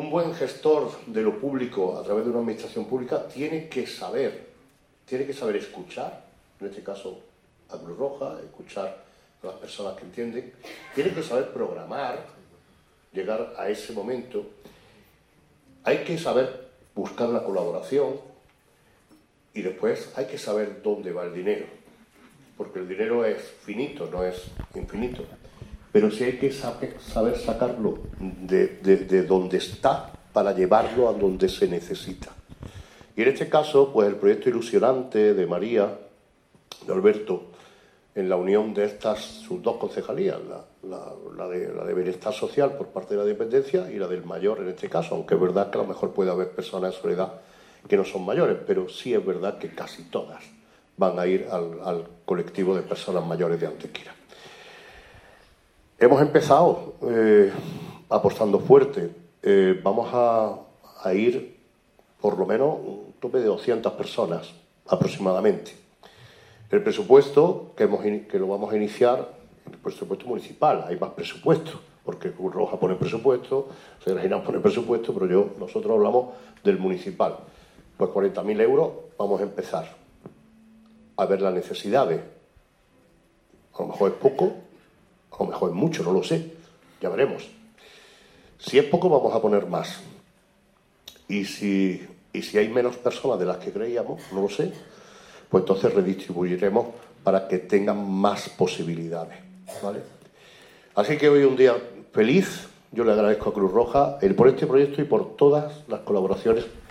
Un buen gestor de lo público a través de una administración pública tiene que saber escuchar, en este caso a Cruz Roja, escuchar a las personas que entienden, tiene que saber programar, llegar a ese momento, hay que saber buscar la colaboración y después hay que saber dónde va el dinero, porque el dinero es finito, no es infinito. Pero sí hay que saber sacarlo de donde está para llevarlo a donde se necesita. Y en este caso, pues el proyecto ilusionante de María, de Alberto, en la unión de sus dos concejalías, la de Bienestar Social por parte de la dependencia y la del mayor en este caso, aunque es verdad que a lo mejor puede haber personas en soledad que no son mayores, pero sí es verdad que casi todas van a ir al colectivo de personas mayores de Antequera. Hemos empezado apostando fuerte. Vamos a ir por lo menos un tope de 200 personas aproximadamente. El presupuesto que lo vamos a iniciar, el presupuesto municipal, hay más presupuesto, porque Cruz Roja pone presupuesto, señora Ginás pone presupuesto, pero nosotros hablamos del municipal. Pues 40.000 euros vamos a empezar a ver las necesidades. A lo mejor es poco, a lo mejor es mucho, no lo sé, ya veremos. Si es poco, vamos a poner más. Y si hay menos personas de las que creíamos, no lo sé, pues entonces redistribuiremos para que tengan más posibilidades, ¿vale? Así que hoy es un día feliz. Yo le agradezco a Cruz Roja por este proyecto y por todas las colaboraciones